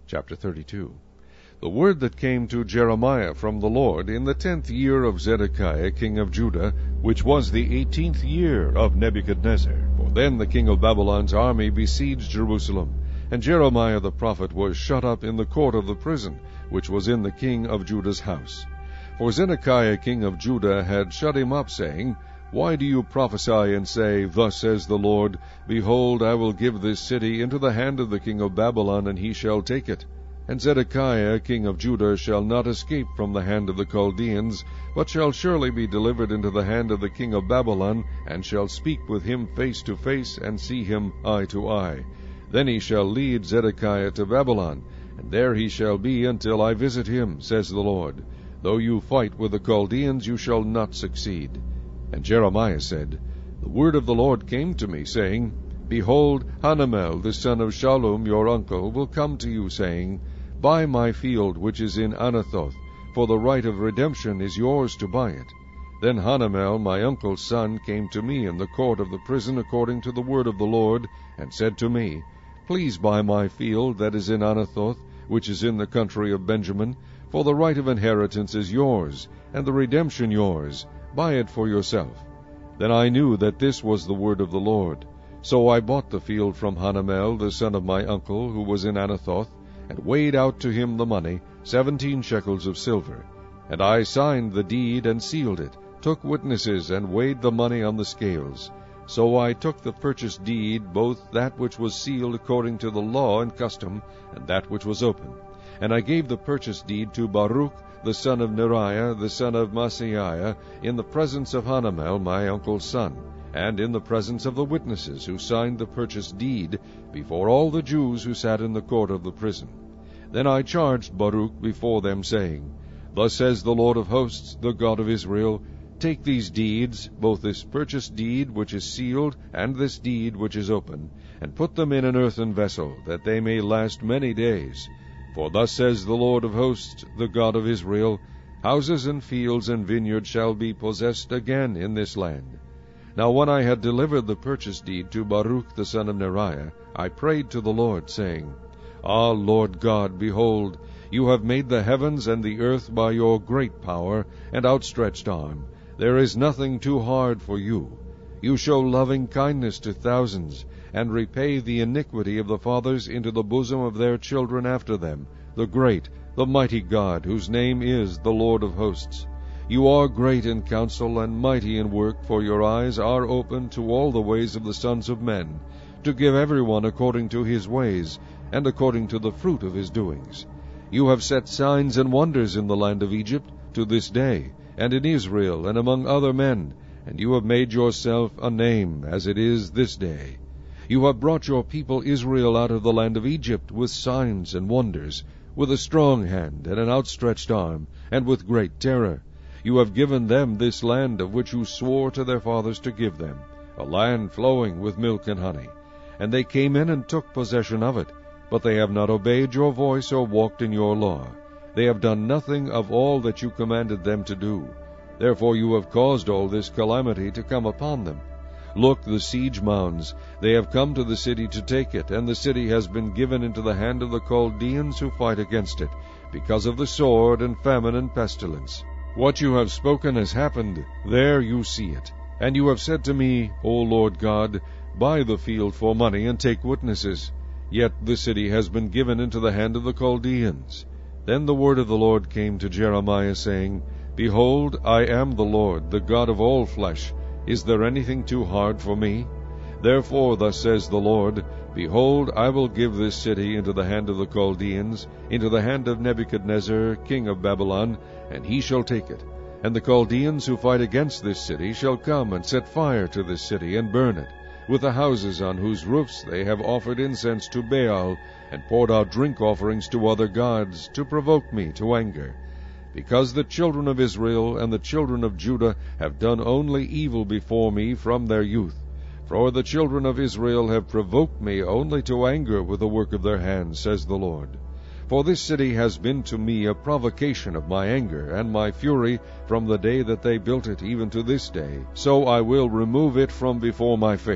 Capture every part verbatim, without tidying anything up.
Chapter thirty-two. The word that came to Jeremiah from the Lord in the tenth year of Zedekiah king of Judah, which was the eighteenth year of Nebuchadnezzar. For then the king of Babylon's army besieged Jerusalem, and Jeremiah the prophet was shut up in the court of the prison, which was in the king of Judah's house. For Zedekiah king of Judah had shut him up, saying, Why do you prophesy and say, Thus says the Lord, Behold, I will give this city into the hand of the king of Babylon, and he shall take it. And Zedekiah king of Judah shall not escape from the hand of the Chaldeans, but shall surely be delivered into the hand of the king of Babylon, and shall speak with him face to face, and see him eye to eye. Then he shall lead Zedekiah to Babylon, and there he shall be until I visit him, says the Lord. Though you fight with the Chaldeans, you shall not succeed. And Jeremiah said, The word of the Lord came to me, saying, Behold, Hanamel the son of Shallum your uncle will come to you, saying, Buy my field which is in Anathoth, for the right of redemption is yours to buy it. Then Hanamel my uncle's son came to me in the court of the prison according to the word of the Lord, and said to me, Please buy my field that is in Anathoth, which is in the country of Benjamin, for the right of inheritance is yours, and the redemption yours. Buy it for yourself. Then I knew that this was the word of the Lord. So I bought the field from Hanamel the son of my uncle, who was in Anathoth, and weighed out to him the money, seventeen shekels of silver. And I signed the deed and sealed it, took witnesses, and weighed the money on the scales. So I took the purchase deed, both that which was sealed according to the law and custom, and that which was open. And I gave the purchase deed to Baruch the son of Neriah, the son of Maaseiah, in the presence of Hanamel my uncle's son, and in the presence of the witnesses who signed the purchase deed, before all the Jews who sat in the court of the prison. Then I charged Baruch before them, saying, Thus says the Lord of hosts, the God of Israel, Take these deeds, both this purchase deed which is sealed, and this deed which is open, and put them in an earthen vessel, that they may last many days. For thus says the Lord of hosts, the God of Israel, Houses and fields and vineyards shall be possessed again in this land. Now when I had delivered the purchase deed to Baruch the son of Neriah, I prayed to the Lord, saying, Ah, Lord God, behold, you have made the heavens and the earth by your great power and outstretched arm. There is nothing too hard for you. You show loving kindness to thousands, and repay the iniquity of the fathers into the bosom of their children after them, the great, the mighty God, whose name is the Lord of hosts. You are great in counsel and mighty in work, for your eyes are open to all the ways of the sons of men, to give every one according to his ways, and according to the fruit of his doings. You have set signs and wonders in the land of Egypt to this day, and in Israel, and among other men, and you have made yourself a name, as it is this day. You have brought your people Israel out of the land of Egypt with signs and wonders, with a strong hand and an outstretched arm, and with great terror. You have given them this land of which you swore to their fathers to give them, a land flowing with milk and honey. And they came in and took possession of it, but they have not obeyed your voice or walked in your law. They have done nothing of all that you commanded them to do. Therefore you have caused all this calamity to come upon them. Look, the siege mounds, they have come to the city to take it, and the city has been given into the hand of the Chaldeans who fight against it, because of the sword and famine and pestilence. What you have spoken has happened, there you see it. And you have said to me, O Lord God, Buy the field for money, and take witnesses. Yet the city has been given into the hand of the Chaldeans. Then the word of the Lord came to Jeremiah, saying, Behold, I am the Lord, the God of all flesh. Is there anything too hard for me? Therefore thus says the Lord, Behold, I will give this city into the hand of the Chaldeans, into the hand of Nebuchadnezzar, king of Babylon, and he shall take it. And the Chaldeans who fight against this city shall come and set fire to this city, and burn it, with the houses on whose roofs they have offered incense to Baal, and poured out drink offerings to other gods, to provoke me to anger. Because the children of Israel and the children of Judah have done only evil before me from their youth. For the children of Israel have provoked me only to anger with the work of their hands, says the Lord. For this city has been to me a provocation of my anger and my fury from the day that they built it even to this day. So I will remove it from before my face,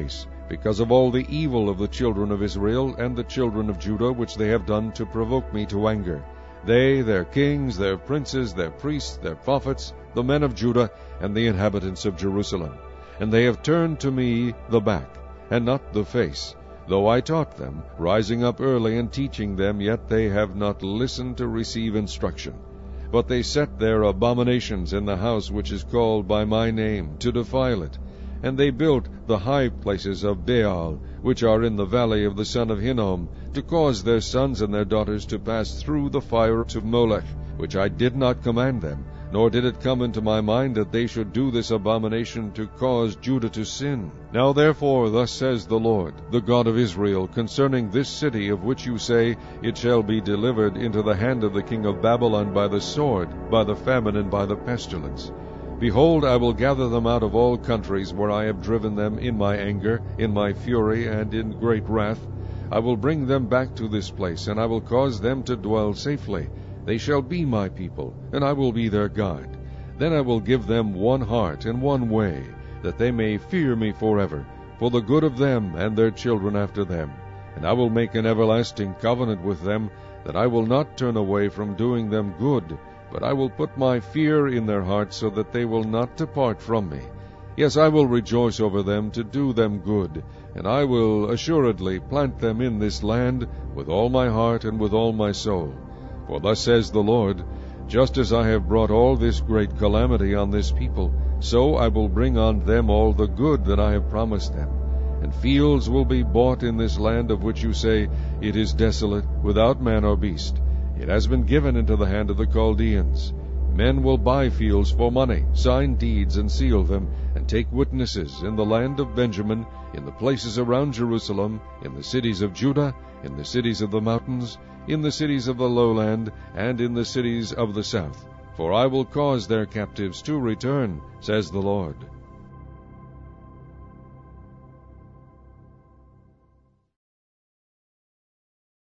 because of all the evil of the children of Israel and the children of Judah, which they have done to provoke me to anger. They, their kings, their princes, their priests, their prophets, the men of Judah, and the inhabitants of Jerusalem. And they have turned to me the back, and not the face. Though I taught them, rising up early and teaching them, yet they have not listened to receive instruction. But they set their abominations in the house which is called by my name, to defile it. And they built the high places of Baal, which are in the valley of the son of Hinnom, to cause their sons and their daughters to pass through the fire to Molech, which I did not command them, nor did it come into my mind that they should do this abomination to cause Judah to sin. Now therefore thus says the Lord, the God of Israel, concerning this city of which you say, it shall be delivered into the hand of the king of Babylon by the sword, by the famine, and by the pestilence. Behold, I will gather them out of all countries where I have driven them in my anger, in my fury, and in great wrath. I will bring them back to this place, and I will cause them to dwell safely. They shall be my people, and I will be their God. Then I will give them one heart and one way, that they may fear me forever, for the good of them and their children after them. And I will make an everlasting covenant with them, that I will not turn away from doing them good, but I will put my fear in their hearts, so that they will not depart from me. Yes, I will rejoice over them to do them good, and I will assuredly plant them in this land with all my heart and with all my soul. For thus says the Lord, just as I have brought all this great calamity on this people, so I will bring on them all the good that I have promised them. And fields will be bought in this land of which you say, it is desolate, without man or beast. It has been given into the hand of the Chaldeans. Men will buy fields for money, sign deeds and seal them, and take witnesses in the land of Benjamin, in the places around Jerusalem, in the cities of Judah, in the cities of the mountains, in the cities of the lowland, and in the cities of the south. For I will cause their captives to return, says the Lord.